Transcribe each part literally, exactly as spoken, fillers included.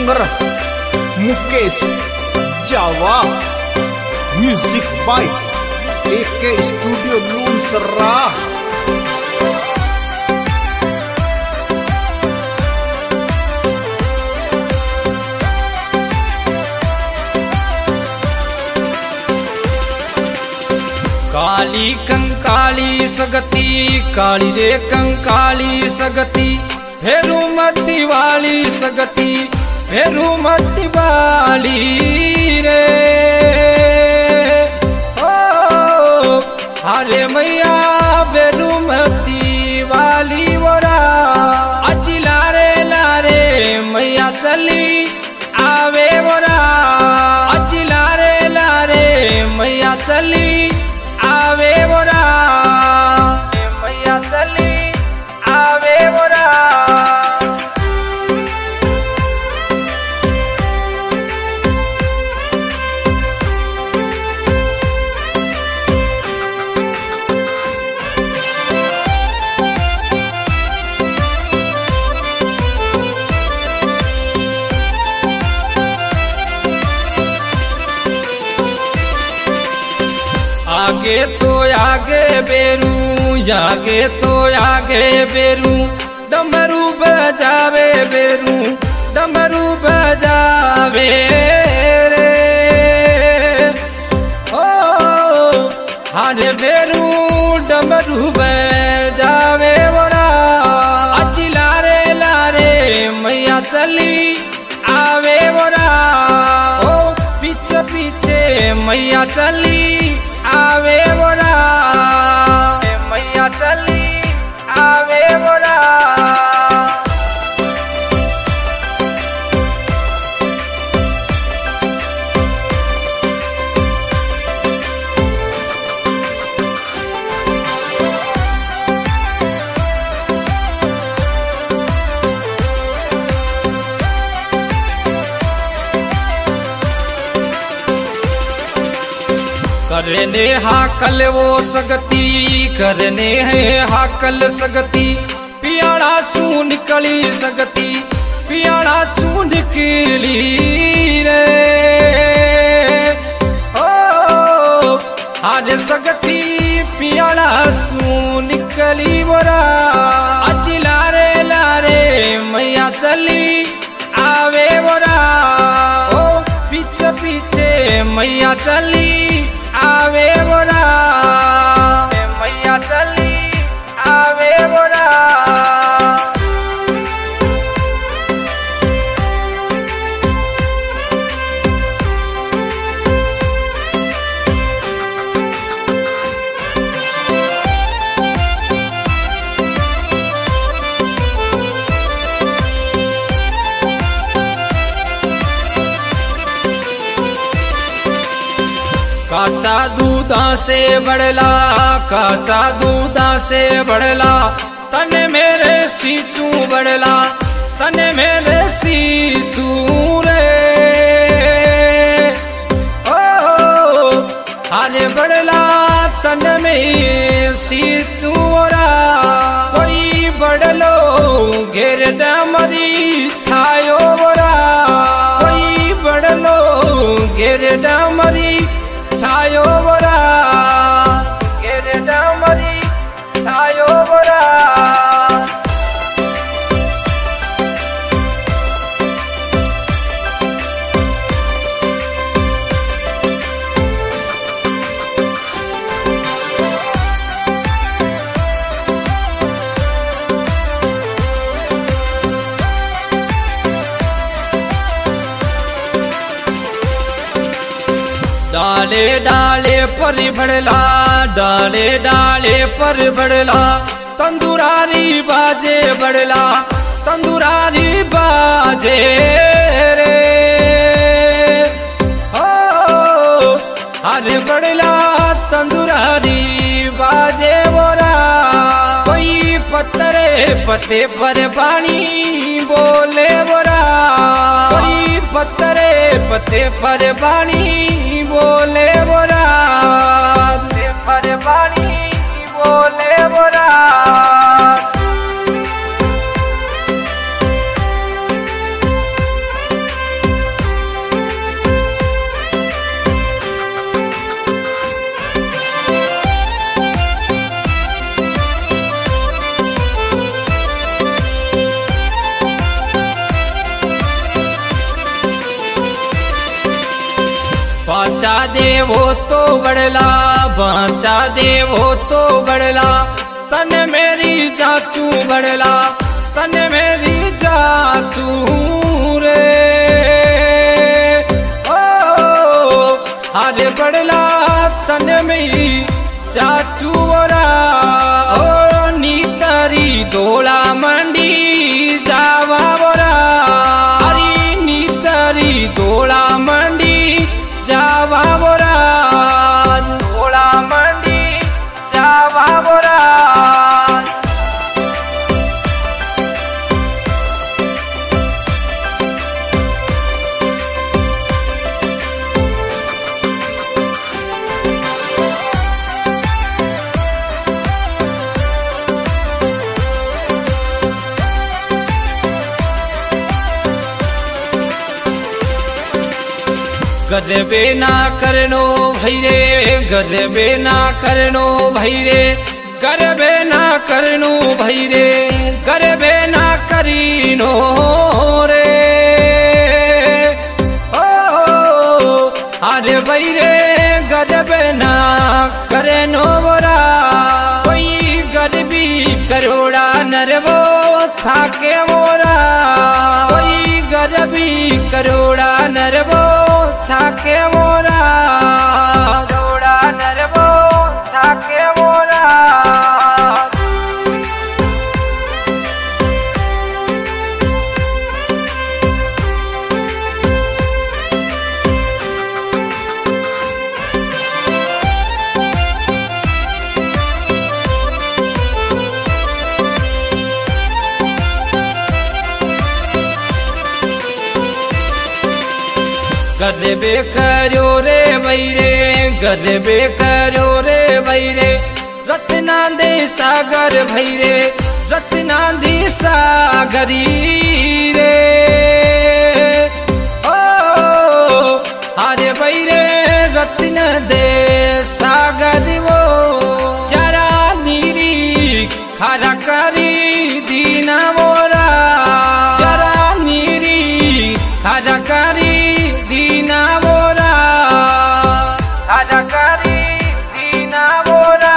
Singer Mukesh Jawa, music by A K studio Lunsara. Kali Kankali सगती, काली रे कंकाली सगती, फेरू मती वाली सगती, फेरू मती वाली रे। ओ हरे मैया फेरू मती वाली वरा, अज लारे लारे मैया चली आवे वरा, अज लारे लारे मैया चली आवे बोरा, मैया चली आवे बोरा। आगे तो आगे बेरू, आगे तो आगे बेरू, डमरू बजावे बेरू, डमरू बजावे रे। ओ हारे बेरू डमरू बजावे बोरा, अज लारे लारे मैया चली आवे बोरा। ओ पीछे पीछे मैया चली आवे बोरा, मैया चली आवे बोरा। करने हाकल वो सगती, करने है हाकल सगती, पियाड़ा चू निकली सगती, पियाड़ा चू निकली रे। ओ आज सगती पियाड़ा चू निकली बोरा, अज लारे लारे मैया चली आवे बोरा। ओ पीछे पीछे मैया चली आवे बोरा, मैया चली आवे बोरा। काचा दूधा से बड़ला, काचा दूधा से बड़ला, तने मेरे सीचू बड़ला, तने मेरे सीचू रे। ओ हारे बड़ला तने में सीचू रा, कोई बड़लो घेर डमरी छायो बोरा, कोई बड़लो घेर डमरी छायो बोरा, घेर डमरी छायो बोरा। डाले डाले पर बड़ला, डाले डाले पर बड़ला, तंदुरारी बाजे बड़ला, तंदुरारी बाजे रे। ओ हरे बड़ला तंदुरारी बाजे बोरा, कोई पत्तरे पते पर पानी बोले बोरा, कोई पत्तरे पते पर पानी बोले बोरा, पर पानी बोले बोरा। देवो तो बड़ला बाचा देवो तो बड़ला तन मेरी चाचू बड़ला तन मेरी चाचू रे ओ अरे बड़ला तन मेरी चाचू बोरा ओ नीतरी दोला मंडी जावा बोरा अरे नीतरी दोला मंडी जावा बोरा दोला मंडी जावा बोरा गजबे ना करनो भैरे गजबे ना करनो भैरे गरबे ना करनो भैरे गरबे ना करीनो रे ओ अरे भैरे गजबे ना करनो बोरा कोई गरबी करोड़ा नरवो थाके मोरा कोई गरबी करोड़ा नरवो थाके मोरा करोड़ा नरवो थाके मोरा गजबे करो रे बैरे गजबे करो रे बैरे रत्ना दे सागर भैरे रत्ना दे सागरी रे ओ हरे बैरे रत्न दे सागर वो जरा नीरी खरा करी दीना मोरा जरा नीरी खरा करी दीना मोरा खरा करी दीना मोरा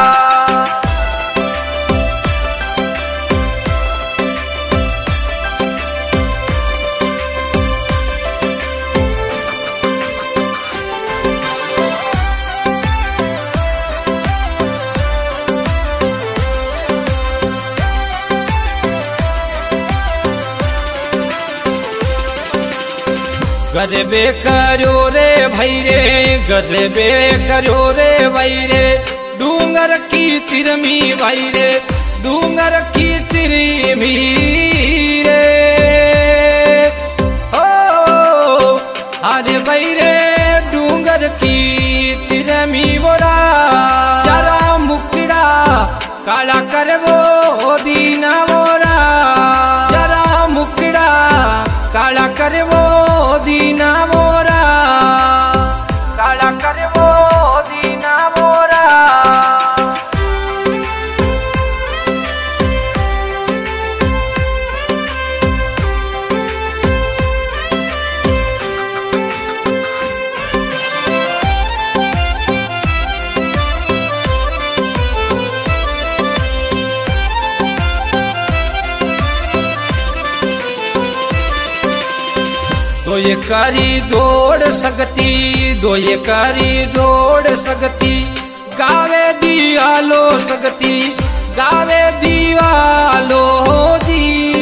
गजबे करो रे भैरे गजबे करो रे भैरे डूंगर की चिरमी भैरे डूंगर की चिरमी रे ओ अरे भैरे डूंगर की चिरमी बोरा जरा मुकड़ा काला करवो दीना मोरा जरा मुकड़ा काला करवो दीना मोरा काला करवो दीना मोरा दो ये कारी जोड़ सकती दो ये कारी जोड़ सकती गावे दियालो सकती गावे दिवालो जी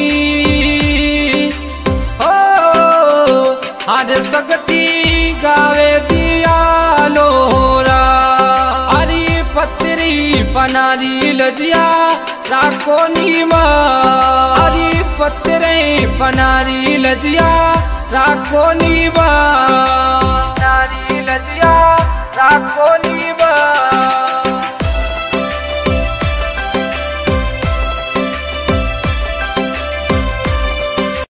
ओ हर सकती गावे दियालो रा अरे पत्री पनारी लजिया राको नीमा अरे पत्रे पनारी लजिया राको नीबा नारी लजिया राको नीबा